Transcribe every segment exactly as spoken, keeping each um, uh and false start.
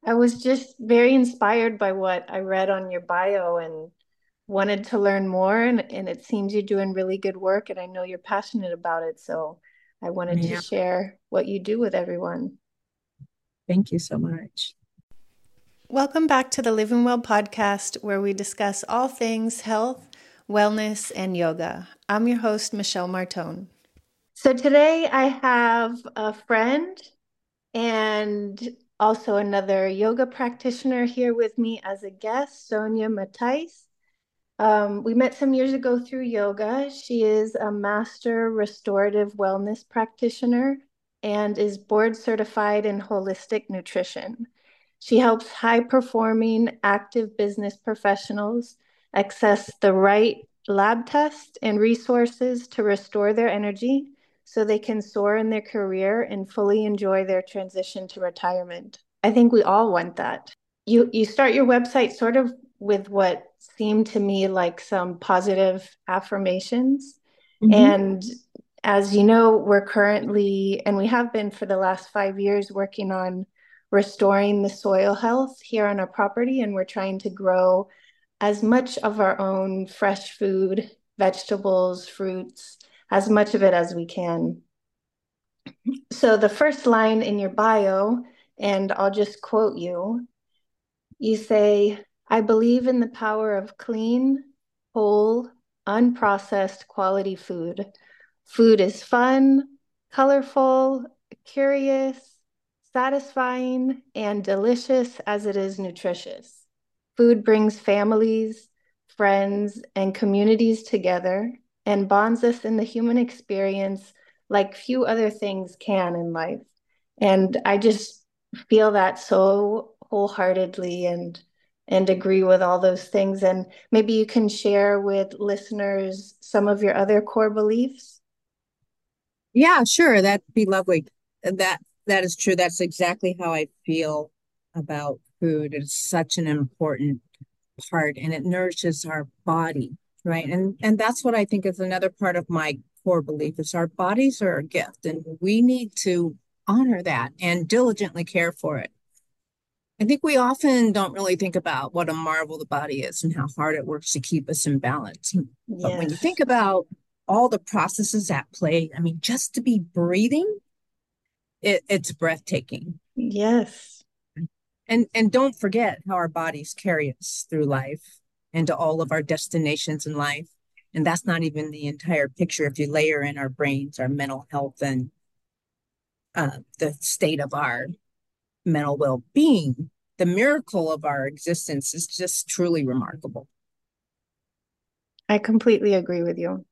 I was just very inspired by what I read on your bio and wanted to learn more. And, and it seems you're doing really good work, and I know you're passionate about it. So I wanted to Yeah, share what you do with everyone. thank you so much. Welcome back to the Living Well podcast, where we discuss all things health, wellness, and yoga. I'm your host, Michelle Martone. So today I have a friend and also another yoga practitioner here with me as a guest, Sonia Matais. Um, we met some years ago through yoga. She is a master restorative wellness practitioner and is board certified in holistic nutrition. She helps high performing active business professionals access the right lab tests and resources to restore their energy so they can soar in their career and fully enjoy their transition to retirement. I think we all want that. You you start your website sort of with what seemed to me like some positive affirmations. Hmm. And as you know, we're currently, and we have been for the last five years, working on restoring the soil health here on our property. And we're trying to grow as much of our own fresh food, vegetables, fruits, as much of it as we can. So the first line in your bio, and I'll just quote you, you say, I believe in the power of clean, whole, unprocessed quality food. Food is fun, colorful, curious, satisfying, and delicious as it is nutritious. Food brings families, friends, and communities together and bonds us in the human experience like few other things can in life. And I just feel that so wholeheartedly and and agree with all those things. And maybe you can share with listeners some of your other core beliefs. Yeah, sure. That'd be lovely. That that is true. That's exactly how I feel about food. It's such an important part and it nourishes our body, right? And and that's what I think is another part of my core belief is our bodies are a gift and we need to honor that and diligently care for it. I think we often don't really think about what a marvel the body is and how hard it works to keep us in balance. But when you Yes. think about all the processes at play, I mean, just to be breathing, it, it's breathtaking. Yes. And and don't forget how our bodies carry us through life and to all of our destinations in life. And that's not even the entire picture. If you layer in our brains, our mental health, and uh, the state of our mental well being, the miracle of our existence is just truly remarkable. I completely agree with you.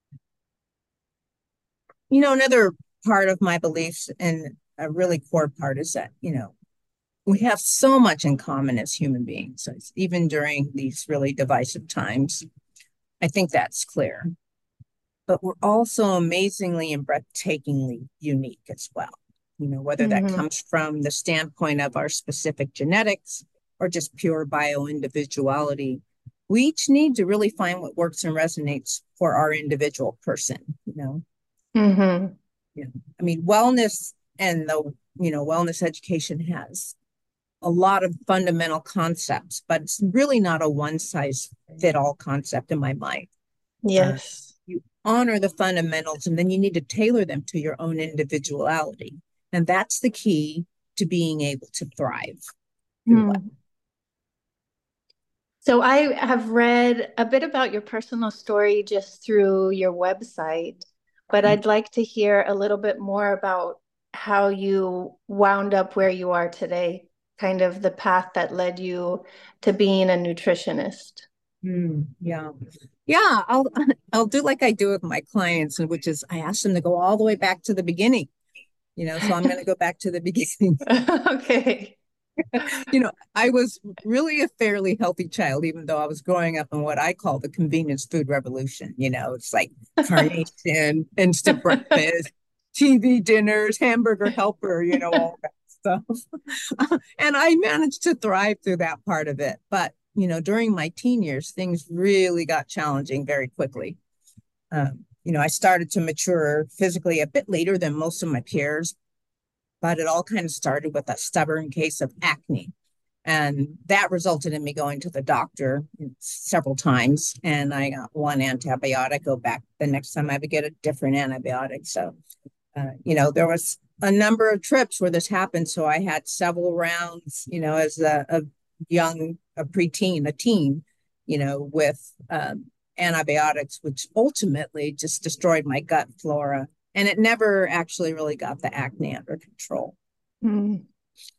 You know, another part of my beliefs and a really core part is that, you know, we have so much in common as human beings, so even during these really divisive times. I think that's clear. But we're also amazingly and breathtakingly unique as well. You know, whether that Hmm. comes from the standpoint of our specific genetics or just pure bio individuality, we each need to really find what works and resonates for our individual person, you know. Hmm. Yeah. I mean, wellness and the, you know, wellness education has a lot of fundamental concepts, but it's really not a one size fit all concept in my mind. Uh, Yes. you honor the fundamentals and then you need to tailor them to your own individuality. And that's the key to being able to thrive through life. Hmm. So I have read a bit about your personal story just through your website, but I'd like to hear a little bit more about how you wound up where you are today, kind of the path that led you to being a nutritionist. Mm, yeah. Yeah, I'll I'll do like I do with my clients, which is I ask them to go all the way back to the beginning, you know, so I'm going to go back to the beginning. Okay. You know, I was really a fairly healthy child, even though I was growing up in what I call the convenience food revolution. You know, it's like carnation, instant breakfast, T V dinners, hamburger helper, you know, all that stuff. And I managed to thrive through that part of it. But, you know, during my teen years, things really got challenging very quickly. Um, you know, I started to mature physically a bit later than most of my peers, but it all kind of started with a stubborn case of acne. And that resulted in me going to the doctor several times. And I got one antibiotic, go back the next time I would get a different antibiotic. So, uh, you know, there was a number of trips where this happened. So I had several rounds, you know, as a, a young, a preteen, a teen, you know, with um, antibiotics, which ultimately just destroyed my gut flora. And it never actually really got the acne under control. Mm.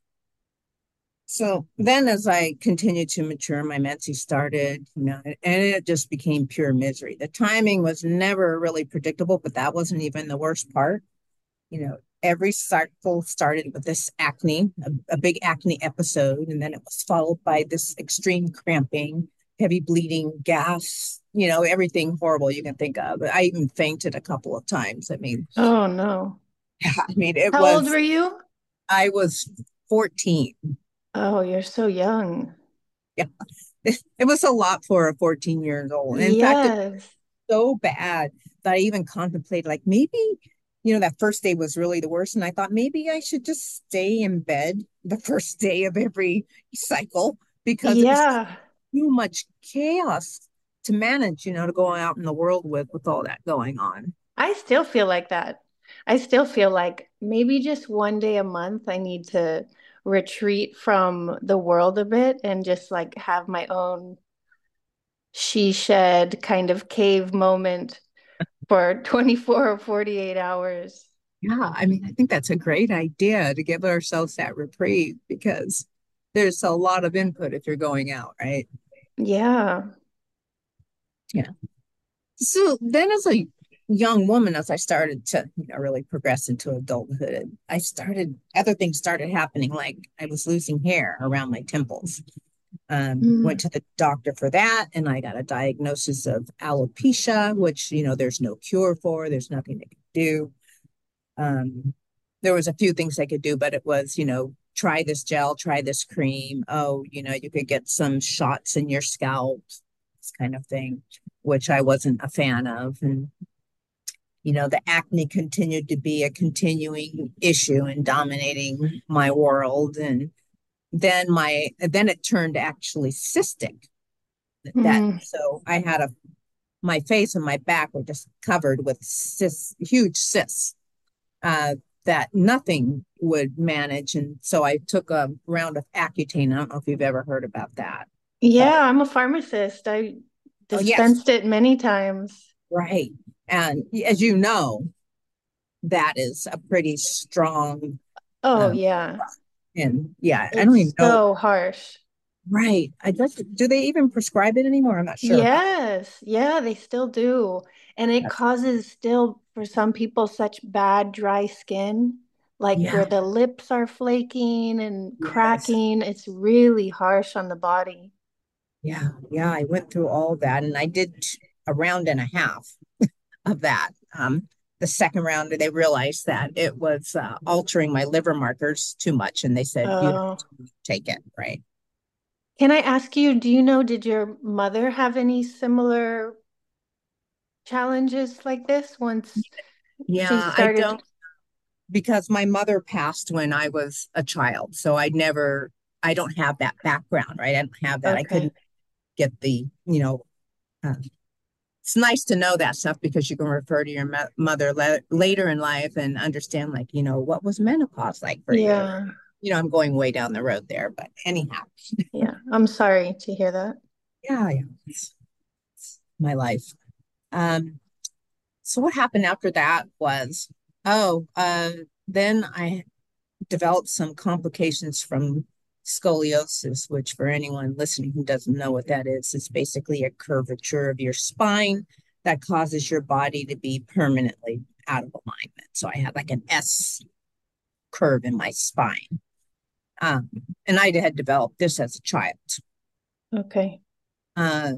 So then as I continued to mature, my menses started, you know, and it just became pure misery. The timing was never really predictable, but that wasn't even the worst part. You know, every cycle started with this acne, a, a big acne episode, and then it was followed by this extreme cramping, heavy bleeding, gas, you know, everything horrible you can think of. I even fainted a couple of times. I mean, Oh no. I mean, it How old was, were you? I was fourteen. Oh, you're so young. Yeah. It was a lot for a fourteen years old. In fact, it Yes. was so bad that I even contemplated, like, maybe, you know, that first day was really the worst. And I thought maybe I should just stay in bed the first day of every cycle because it was Yeah. too much chaos to manage, you know, to go out in the world with, with all that going on. I still feel like that. I still feel like maybe just one day a month I need to retreat from the world a bit and just like have my own she shed kind of cave moment for twenty-four or forty-eight hours. Yeah, I mean, I think that's a great idea to give ourselves that reprieve because there's a lot of input if you're going out, right? Yeah. Yeah. So then, as a young woman, as I started to, you know, really progress into adulthood, I started, other things started happening. Like I was losing hair around my temples. Um, went Mm. to the doctor for that, and I got a diagnosis of alopecia, which, you know, there's no cure for, there's nothing they can do. Um, there was a few things I could do, but it was, you know, try this gel, try this cream. Oh, you know, you could get some shots in your scalp, this kind of thing, which I wasn't a fan of. And, you know, the acne continued to be a continuing issue and dominating my world. And then my, then it turned actually cystic. That, Mm. so I had a, my face and my back were just covered with cysts, huge cysts uh, that nothing would manage. And so I took a round of Accutane. I don't know if you've ever heard about that, but Yeah, I'm a pharmacist. I oh, yes, dispensed it many times. right. And as you know, that is a pretty strong, Oh, um, yeah. and yeah, I don't even It's know. so harsh. Right. I just, do they even prescribe it anymore? I'm not sure about Yes. Yeah, they still do. And it that. causes still for some people such bad dry skin, like Yeah. where the lips are flaking and Yes. cracking. It's really harsh on the body. Yeah. Yeah. I went through all that and I did a round and a half of that. Um, the second round, they realized that it was uh, altering my liver markers too much, and they said you have Oh. to take it, right? Can I ask you, do you know, did your mother have any similar challenges like this once she Yeah, I started? don't because my mother passed when I was a child, so I never, I don't have that background, right? I don't have that. I Okay. couldn't get the, you know, uh, it's nice to know that stuff because you can refer to your mo- mother le- later in life and understand, like, you know, what was menopause like for you? Yeah. You know, I'm going way down the road there, but anyhow, Yeah. I'm sorry to hear that. yeah, yeah, it's, it's my life. Um, so what happened after that was, oh, uh, then I developed some complications from scoliosis, which for anyone listening who doesn't know what that is, is basically a curvature of your spine that causes your body to be permanently out of alignment. So I had like an S curve in my spine. Um, and I had developed this as a child. Okay. Uh,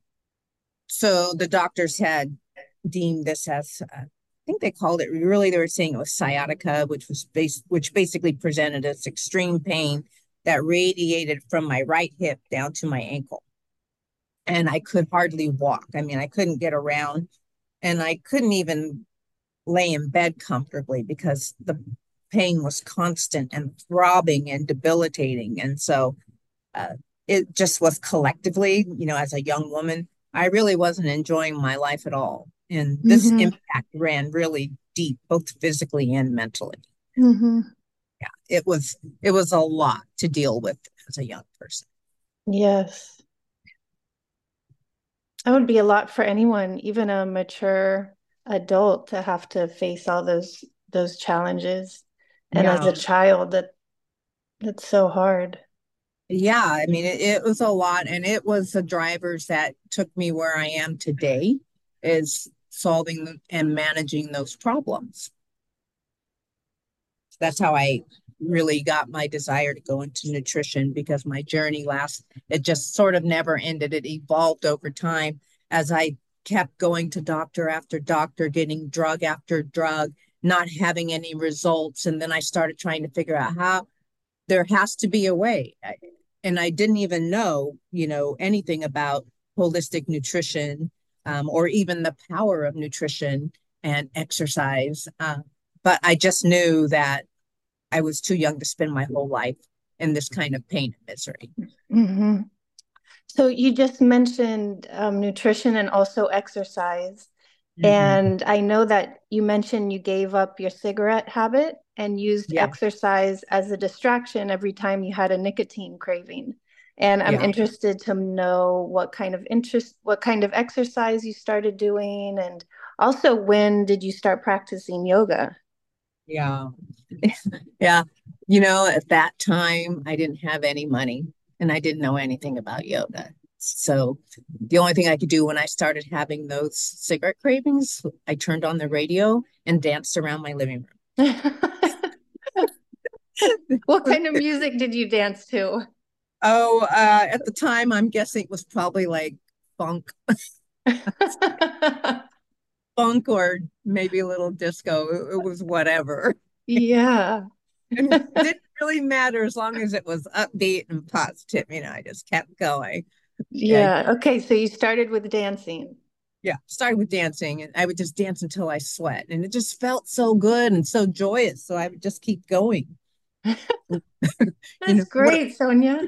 so the doctors had deemed this as, uh, I think they called it, really, they were saying it was sciatica, which was base, which basically presented as extreme pain that radiated from my right hip down to my ankle. And I could hardly walk. I mean, I couldn't get around and I couldn't even lay in bed comfortably because the pain was constant and throbbing and debilitating. And so uh, it just was collectively, you know, as a young woman, I really wasn't enjoying my life at all. And this Mm-hmm. impact ran really deep, both physically and mentally. Mm-hmm. Yeah, it was it was a lot to deal with as a young person. Yes. That would be a lot for anyone, even a mature adult, to have to face all those those challenges. And as Yeah, a child, that that's so hard. yeah. I mean, it, it was a lot, and it was the drivers that took me where I am today, is solving and managing those problems. That's how I really got my desire to go into nutrition, because my journey last, it just sort of never ended. It evolved over time as I kept going to doctor after doctor, getting drug after drug, not having any results. And then I started trying to figure out how there has to be a way. I, and I didn't even know, you know, anything about holistic nutrition, um, or even the power of nutrition and exercise. Uh, but I just knew that I was too young to spend my whole life in this kind of pain and misery. Hmm. So you just mentioned um, nutrition and also exercise. Mm-hmm. And I know that you mentioned you gave up your cigarette habit and used Yeah, exercise as a distraction every time you had a nicotine craving. And I'm yeah, interested to know what kind of interest, what kind of exercise you started doing, and also when did you start practicing yoga? yeah, yeah. You know, at that time, I didn't have any money and I didn't know anything about yoga. So the only thing I could do when I started having those cigarette cravings, I turned on the radio and danced around my living What room. kind of music did you dance to? Oh, uh, at the time, I'm guessing it was probably like funk, funk, or maybe a little disco. It, it was whatever. Yeah. And it didn't really matter as long as it was upbeat and positive. You know, I just kept going. Yeah, Yeah. Okay. So you started with dancing. yeah. Started with dancing, and I would just dance until I sweat, and it just felt so good and so joyous. So I would just keep going. You That's know what? great, Sonia.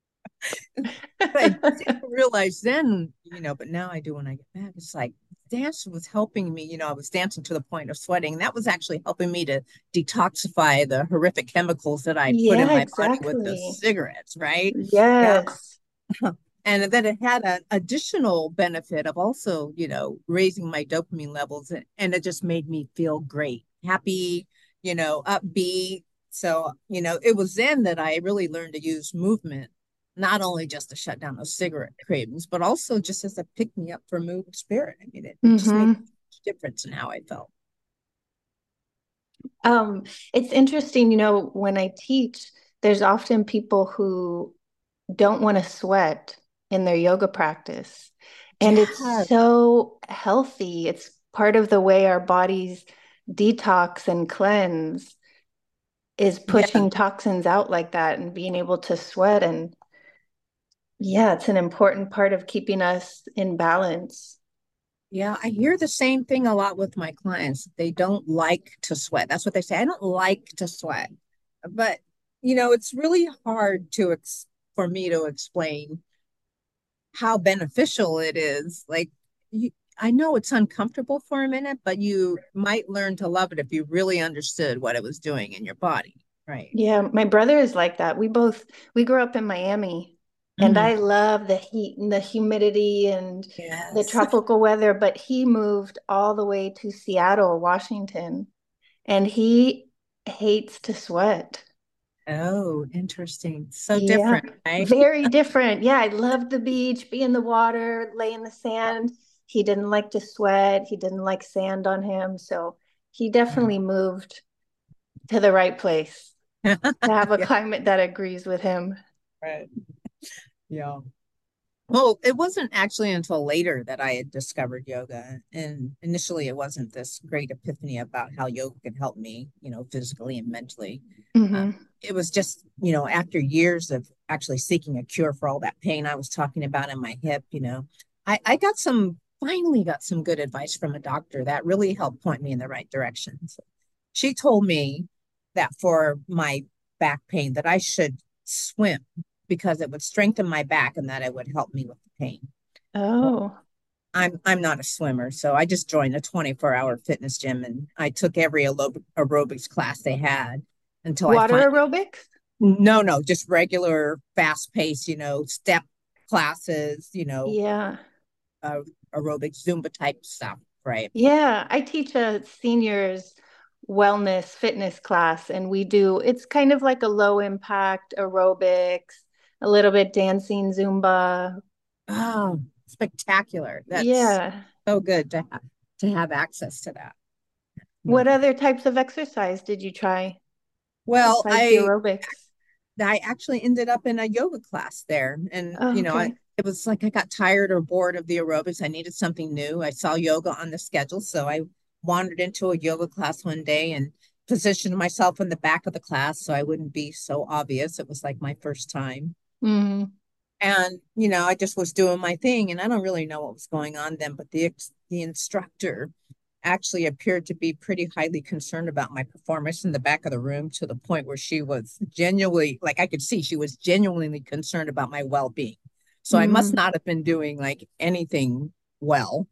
I didn't realize then, you know, but now I do when I get back. It's like dance was helping me. You know, I was dancing to the point of sweating. And that was actually helping me to detoxify the horrific chemicals that I put in Yeah, my body with the exactly. cigarettes, right? Yeah. Yes. And then it had an additional benefit of also, you know, raising my dopamine levels. And it just made me feel great, happy, you know, upbeat. So, you know, it was then that I really learned to use movement, not only just to shut down those cigarette cravings, but also just as a pick me up for mood and spirit. I mean, it, it just made Hmm. a difference in how I felt. Um, it's interesting, you know, when I teach, there's often people who don't want to sweat in their yoga practice. And it's Yeah. so healthy. It's part of the way our bodies detox and cleanse is Yeah. pushing toxins out like that and being able to sweat. And yeah, it's an important part of keeping us in balance. Yeah, I hear the same thing a lot with my clients. They don't like to sweat. That's what they say. I don't like to sweat. But, you know, it's really hard to ex for me to explain how beneficial it is. Like, you, I know it's uncomfortable for a minute, but you might learn to love it if you really understood what it was doing in your body. Right. Yeah, my brother is like that. We both we grew up in Miami and Mhm. I love the heat and the humidity and the Yes. tropical weather, but he moved all the way to Seattle, Washington, and he hates to sweat. Oh, interesting. So Yeah, different, right? very different. Yeah, I loved the beach, be in the water, lay in the sand. He didn't like to sweat. He didn't like sand on him. So he definitely moved to the right place to have a Yeah, climate that agrees with him. right. Yeah. Well, it wasn't actually until later that I had discovered yoga. And initially, it wasn't this great epiphany about how yoga could help me, you know, physically and mentally. Um, Hmm. it was just, you know, after years of actually seeking a cure for all that pain I was talking about in my hip, you know, I, I got some, finally got some good advice from a doctor that really helped point me in the right direction. So she told me that for my back pain, that I should swim because it would strengthen my back and that it would help me with the pain. Well, Oh, I'm I'm not a swimmer, so I just joined a twenty-four hour fitness gym and I took every aerob- aerobics class they had until I water finally aerobics? no, no, just regular fast pace, you know, step classes, you know, Yeah. uh, aerobic Zumba type stuff, right? Yeah, I teach a seniors wellness fitness class, and we do, it's kind of like a low impact aerobics, a little bit dancing, Zumba. Oh, spectacular. That's Yeah. so good to have to have access to that. What Really. other types of exercise did you try Well, besides the I aerobics? I actually ended up in a yoga class there. And, Oh, you know, I, okay. it was like I got tired or bored of the aerobics. I needed something new. I saw yoga on the schedule. So I wandered into a yoga class one day and positioned myself in the back of the class so I wouldn't be so obvious. It was like my first time. Mm. And, you know, I just was doing my thing and I don't really know what was going on then, but the the instructor actually appeared to be pretty highly concerned about my performance in the back of the room to the point where she was genuinely, like I could see she was genuinely concerned about my well-being. So I must Mm. not have been doing like anything well.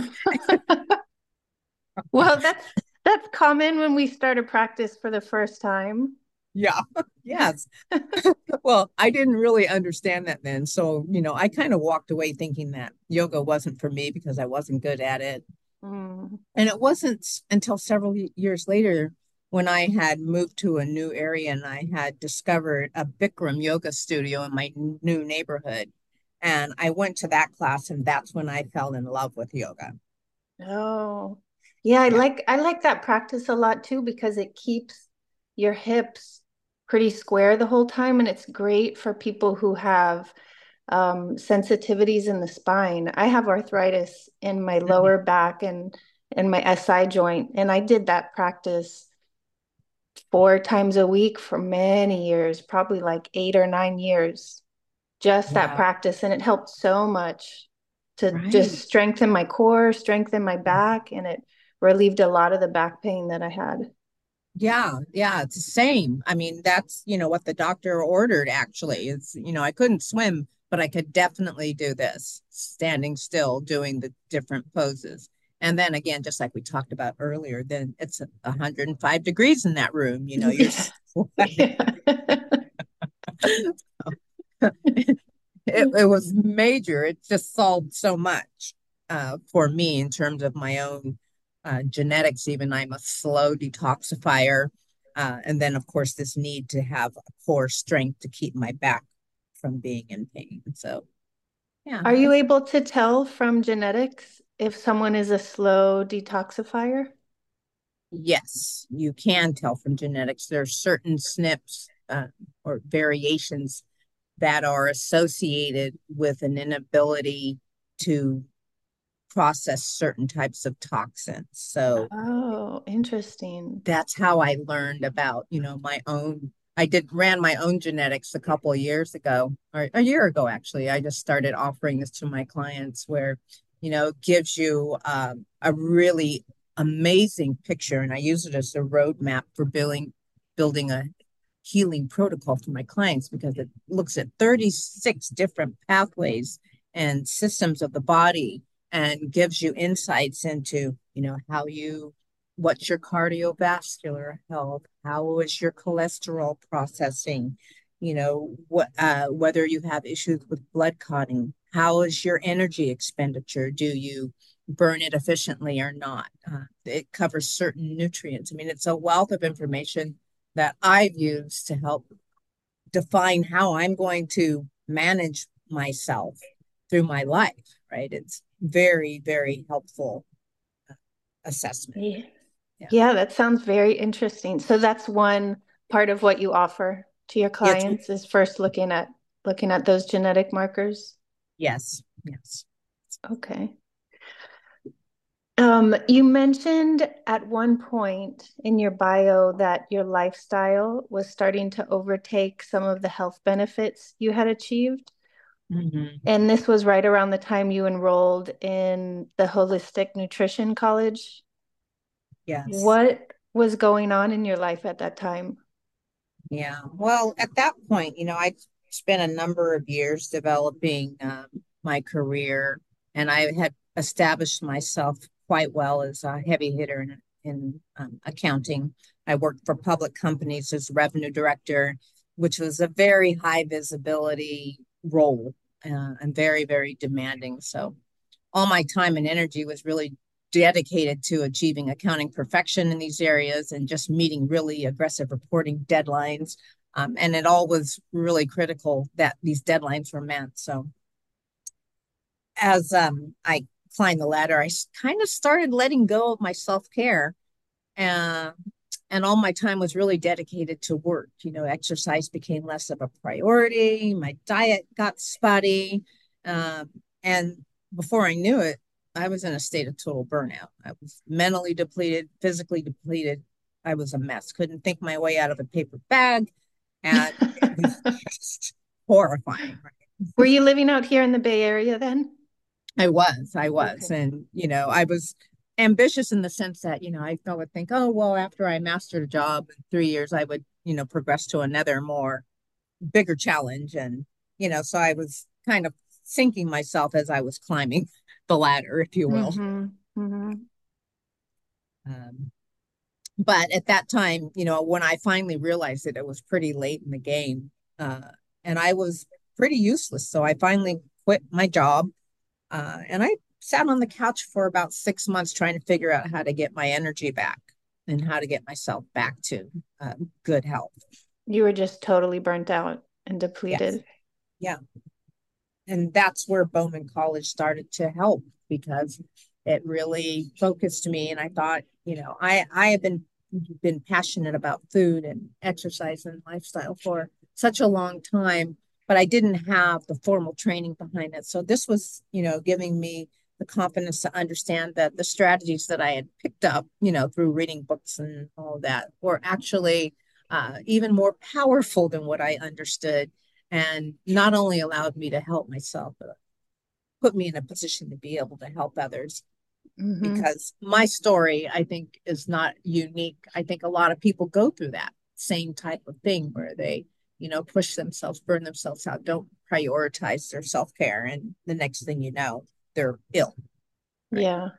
Well, that's that's common when we start a practice for the first time. Yeah. Yes. Well, I didn't really understand that then. So, you know, I kind of walked away thinking that yoga wasn't for me because I wasn't good at it. Mm. And it wasn't until several years later when I had moved to a new area and I had discovered a Bikram yoga studio in my new neighborhood. And I went to that class, and that's when I fell in love with yoga. Oh, yeah, I Yeah. like I like that practice a lot too because it keeps your hips pretty square the whole time, and it's great for people who have um, sensitivities in the spine. I have arthritis in my Mhm. lower back and and my S I joint, and I did that practice four times a week for many years, probably like eight or nine years, just that Yeah. practice. And it helped so much to just Right. strengthen my core, strengthen my back, and it relieved a lot of the back pain that I had. Yeah. Yeah. It's the same. I mean, that's, you know, what the doctor ordered actually. It's, you know, I couldn't swim, but I could definitely do this, standing still, doing the different poses. And then again, just like we talked about earlier, then it's one hundred five degrees in that room. You know, you're sweating. Yeah. it, it was major. It just solved so much uh, for me in terms of my own uh, genetics. Even I'm a slow detoxifier. Uh, and then, of course, this need to have a core strength to keep my back from being in pain. So, yeah, Are you it's able to tell from genetics if someone is a slow detoxifier? yes, you can tell from genetics. There are certain S N Ps uh, or variations that are associated with an inability to process certain types of toxins. So Oh, interesting. that's how I learned about, you know, my own. I did ran my own genetics a couple of years ago, or a year ago, actually. I just started offering this to my clients where, you know, it gives you um, a really amazing picture. And I use it as a roadmap for building building a healing protocol for my clients because it looks at thirty-six different pathways and systems of the body and gives you insights into, you know, how you what's your cardiovascular health, how is your cholesterol processing, you know, what uh, whether you have issues with blood clotting, how is your energy expenditure, do you burn it efficiently or not. Uh, it covers certain nutrients. I mean, it's a wealth of information that I've used to help define how I'm going to manage myself through my life, right? It's very, very helpful assessment. Yeah. Yeah. Yeah, that sounds very interesting. So that's one part of what you offer to your It's clients is first looking at looking at those genetic markers. yes, yes. Okay. Um, you mentioned at one point in your bio that your lifestyle was starting to overtake some of the health benefits you had achieved. Mhm. And this was right around the time you enrolled in the Holistic Nutrition College. Yes. What was going on in your life at that time? Yeah. Well, at that point, you know, I spent a number of years developing um, my career, and I had established myself quite well as a heavy hitter in, in um, accounting. I worked for public companies as revenue director, which was a very high visibility role uh, and very, very demanding. So all my time and energy was really dedicated to achieving accounting perfection in these areas and just meeting really aggressive reporting deadlines. Um, and it all was really critical that these deadlines were met. So as um, I climbed the ladder, I kind of started letting go of my self care. Uh, and all my time was really dedicated to work. You know, exercise became less of a priority. My diet got spotty. Um, and before I knew it, I was in a state of total burnout. I was mentally depleted, physically depleted. I was a mess. Couldn't think my way out of a paper bag. And it was just horrifying. Were you living out here in the Bay Area then? I was, I was. Okay. And, you know, I was ambitious in the sense that, you know, I, I would think, oh, well, after I mastered a job in three years, I would, you know, progress to another more bigger challenge. And, you know, so I was kind of sinking myself as I was climbing the ladder, if you will. Mm-hmm. Mm-hmm. Um, but at that time, you know, when I finally realized that it was pretty late in the game, uh, and I was pretty useless. So I finally quit my job. Uh, and I sat on the couch for about six months trying to figure out how to get my energy back and how to get myself back to uh, good health. You were just totally burnt out and Yes. depleted. Yeah. And that's where Bowman College started to help because it really focused me. And I thought, you know, I, I have been been passionate about food and exercise and lifestyle for such a long time, but I didn't have the formal training behind it. So this was, you know, giving me the confidence to understand that the strategies that I had picked up, you know, through reading books and all of that were actually uh, even more powerful than what I understood, and not only allowed me to help myself, but put me in a position to be able to help others. Mm-hmm. Because my story, I think, is not unique. I think a lot of people go through that same type of thing where they, you know, push themselves, burn themselves out, don't prioritize their self care. And the next thing you know, they're ill. Right. Yeah.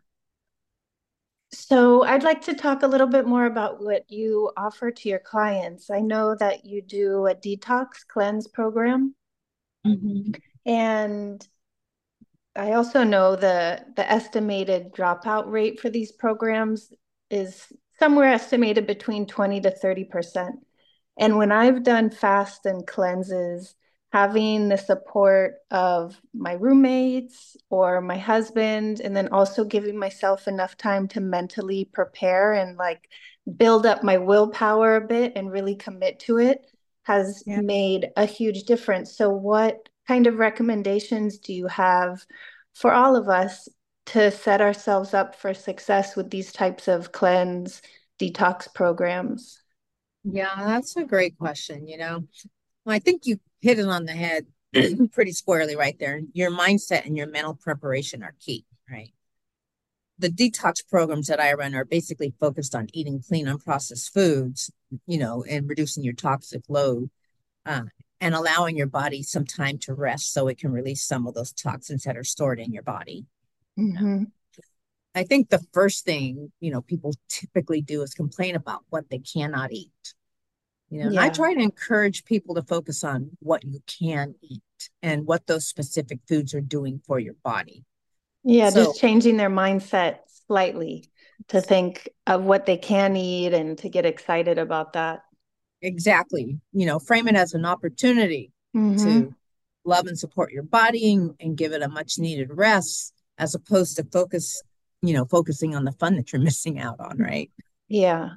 So I'd like to talk a little bit more about what you offer to your clients. I know that you do a detox cleanse program, Mm-hmm. and I also know the the estimated dropout rate for these programs is somewhere estimated between twenty to thirty percent. And when I've done fast and cleanses, having the support of my roommates or my husband, and then also giving myself enough time to mentally prepare and like build up my willpower a bit and really commit to it, has Yeah. made a huge difference. So, what kind of recommendations do you have for all of us to set ourselves up for success with these types of cleanse detox programs? Yeah, that's a great question. You know, well, I think you hit it on the head pretty squarely right there. Your mindset and your mental preparation are key, right? The detox programs that I run are basically focused on eating clean, unprocessed foods, you know, and reducing your toxic load, uh, and allowing your body some time to rest so it can release some of those toxins that are stored in your body. You know, Mm-hmm. I think the first thing, you know, people typically do is complain about what they cannot eat. You know, and I Yeah. try to encourage people to focus on what you can eat and what those specific foods are doing for your body. Yeah, So just changing their mindset slightly to think of what they can eat and to get excited about that. exactly, you know, frame it as an opportunity Mm-hmm. to love and support your body and, and give it a much needed rest as opposed to focus, you know, focusing on the fun that you're missing out on, right? Yeah.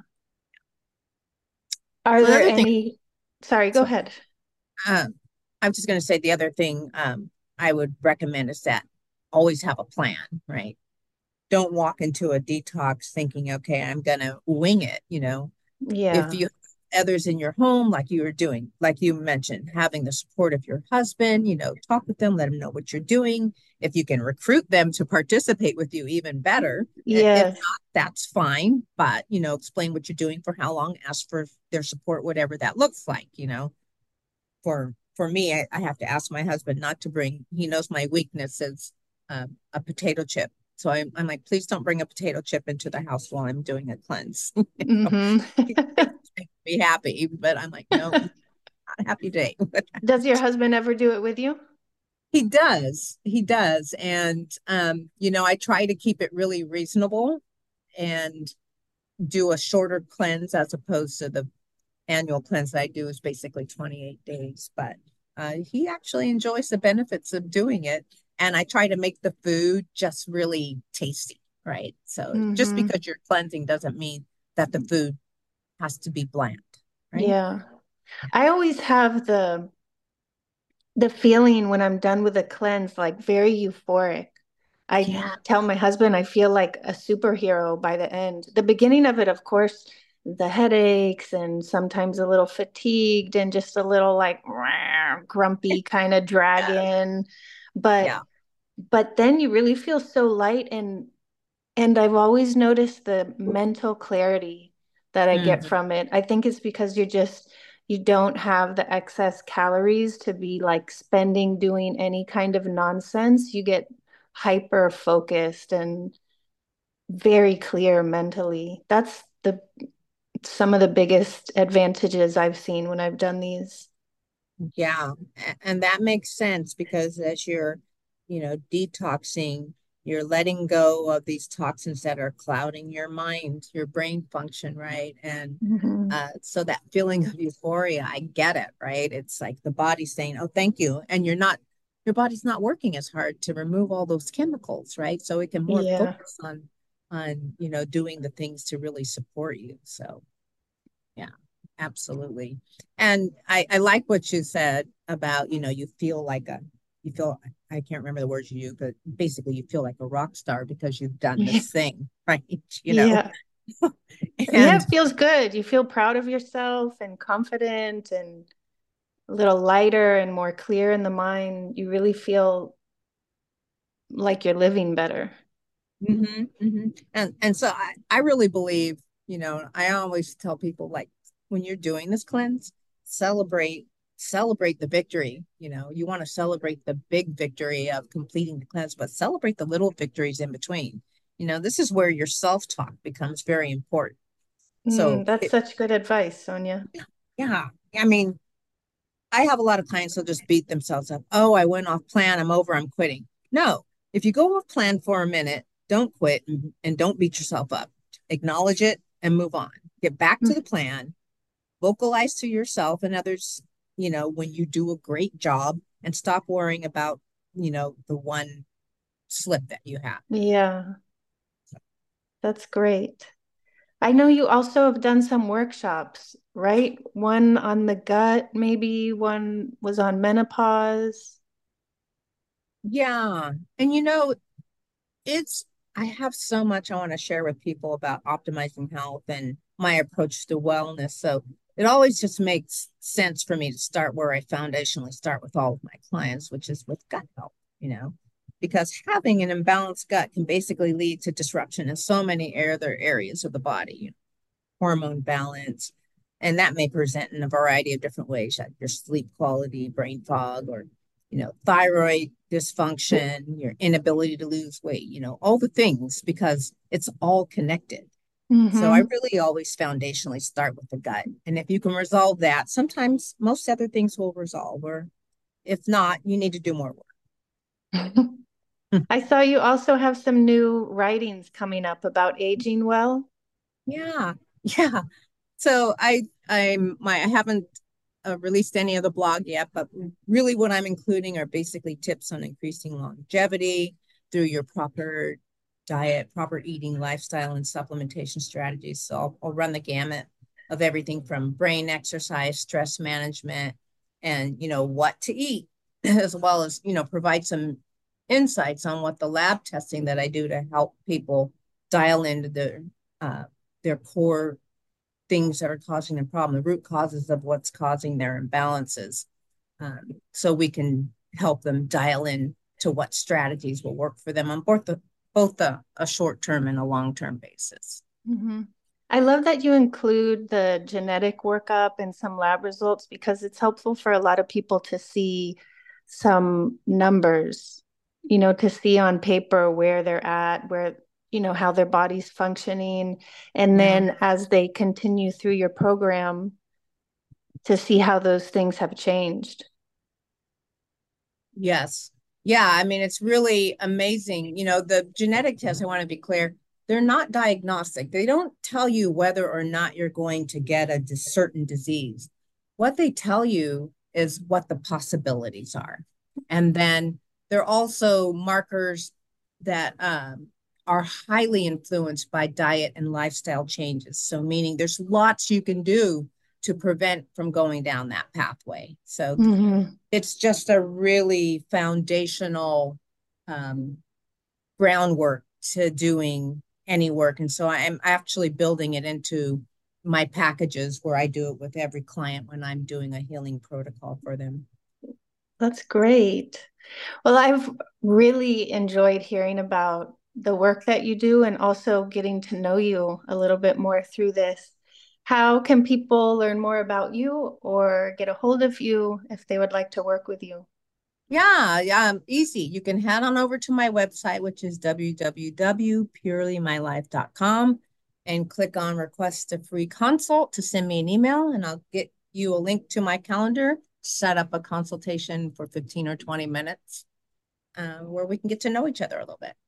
Are So the there other thing, any, sorry, go sorry, ahead. um, I'm just going to say the other thing um, I would recommend is that always have a plan, right? Don't walk into a detox thinking, okay, I'm going to wing it. You know, if Yeah. you have others in your home, like you were doing, like you mentioned, having the support of your husband, you know, talk with them, let them know what you're doing. If you can recruit them to participate with you, even better. If Yes. not, that's fine. But, you know, explain what you're doing for how long, ask for their support, whatever that looks like, you know, for for me, I, I have to ask my husband not to bring, he knows my weakness is um, a potato chip. So I'm, I'm like, please don't bring a potato chip into the house while I'm doing a cleanse. You know, Hmm. he thinks it's making me happy, but I'm like, no, not a happy day. Does your husband ever do it with you? He does. He does. And, um, you know, I try to keep it really reasonable and do a shorter cleanse as opposed to the annual cleanse that I do is basically twenty-eight days. But uh, he actually enjoys the benefits of doing it. And I try to make the food just really tasty, right? So just Hmm. because you're cleansing doesn't mean that the food has to be bland, right? Yeah. I always have the the feeling when I'm done with a cleanse, like very euphoric. I Yeah. tell my husband I feel like a superhero by the end. The beginning of it, of course, the headaches and sometimes a little fatigued and just a little like grumpy kind of dragon. But Yeah. but then you really feel so light and and I've always noticed the mental clarity that I get Hmm. from it. I think it's because you're just, you don't have the excess calories to be like spending doing any kind of nonsense. You get hyper focused and very clear mentally. That's the some of the biggest advantages I've seen when I've done these. Yeah, and that makes sense because as you're, you know, detoxing, you're letting go of these toxins that are clouding your mind, your brain function, right? And Mhm. uh, so that feeling of euphoria, I get it, right? It's like the body saying, "Oh, thank you," and you're not, your body's not working as hard to remove all those chemicals, right? So it can more Yeah. focus on, on, you know, doing the things to really support you. So. Yeah, absolutely. And I, I like what you said about, you know, you feel like a, you feel, I can't remember the words you use, but basically you feel like a rock star because you've done Yeah. this thing, right? You know, Yeah. Yeah, and it feels good. You feel proud of yourself and confident and a little lighter and more clear in the mind. You really feel like you're living better. hmm hmm and and so I, I really believe, you know, I always tell people like when you're doing this cleanse, celebrate celebrate the victory. You know, you want to celebrate the big victory of completing the cleanse, but celebrate the little victories in between. You know, this is where your self-talk becomes very important. Mm, So that's it, such good advice, Sonia. yeah, I mean, I have a lot of clients who'll just beat themselves up. Oh, I went off plan. I'm over. I'm quitting. No, if you go off plan for a minute, don't quit and, and don't beat yourself up. Acknowledge it and move on. Get back to the Mm. plan. Vocalize to yourself and others, you know, when you do a great job and stop worrying about, you know, the one slip that you have. Yeah, that's great. I know you also have done some workshops, right? One on the gut, maybe one was on menopause. Yeah. And, you know, it's I have so much I want to share with people about optimizing health and my approach to wellness. So it always just makes sense for me to start where I foundationally start with all of my clients, which is with gut health, you know, because having an imbalanced gut can basically lead to disruption in so many other areas of the body, you know, hormone balance. And that may present in a variety of different ways, like your sleep quality, brain fog, or you know, thyroid dysfunction, your inability to lose weight, you know, all the things because it's all connected. So I Mm-hmm. really always foundationally start with the gut. And if you can resolve that, sometimes most other things will resolve, or if not, you need to do more work. I saw you also have some new writings coming up about aging well. Yeah. Yeah. So I I'm my I haven't uh, released any of the blog yet, but really what I'm including are basically tips on increasing longevity through your proper diet, proper eating, lifestyle, and supplementation strategies. So I'll, I'll run the gamut of everything from brain exercise, stress management, and you know what to eat, as well as you know provide some insights on what the lab testing that I do to help people dial into their uh, their core things that are causing the problem, the root causes of what's causing their imbalances, um, so we can help them dial in to what strategies will work for them on both the both the, a short term and a long term basis. Mm-hmm. I love that you include the genetic workup and some lab results because it's helpful for a lot of people to see some numbers, you know, to see on paper where they're at, where, you know, how their body's functioning. And Yeah. then as they continue through your program, to see how those things have changed. Yes. Yeah, I mean, it's really amazing. You know, the genetic tests, I want to be clear, they're not diagnostic. They don't tell you whether or not you're going to get a dis- certain disease. What they tell you is what the possibilities are. And then they're also markers that um, are highly influenced by diet and lifestyle changes. So, meaning there's lots you can do to prevent from going down that pathway. So, Mm-hmm. it's just a really foundational um, groundwork to doing any work. And so I'm actually building it into my packages where I do it with every client when I'm doing a healing protocol for them. That's great. Well, I've really enjoyed hearing about the work that you do and also getting to know you a little bit more through this. How can people learn more about you or get a hold of you if they would like to work with you? Yeah, yeah, um, easy. You can head on over to my website, which is w w w dot purely my life dot com, and click on request a free consult to send me an email, and I'll get you a link to my calendar, set up a consultation for fifteen or twenty minutes uh, where we can get to know each other a little bit.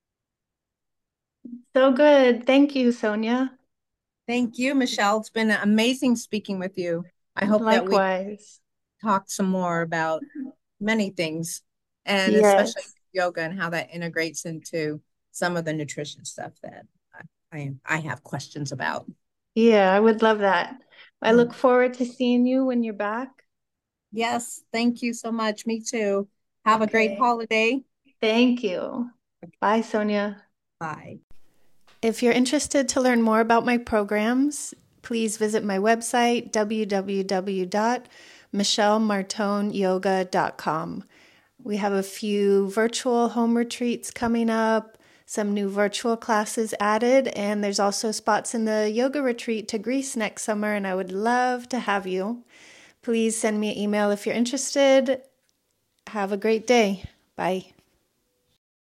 So good. Thank you, Sonia. Thank you, Michelle. It's been amazing speaking with you. I hope that we Likewise. talk some more about many things, and especially Yes. yoga and how that integrates into some of the nutrition stuff that I I have questions about. Yeah, I would love that. I Mm. look forward to seeing you when you're back. Yes, thank you so much. Me too. Have a great Okay. holiday. Thank you. Bye, Sonia. Bye. If you're interested to learn more about my programs, please visit my website, w w w dot michelle martone yoga dot com. We have a few virtual home retreats coming up, some new virtual classes added, and there's also spots in the yoga retreat to Greece next summer, and I would love to have you. Please send me an email if you're interested. Have a great day. Bye.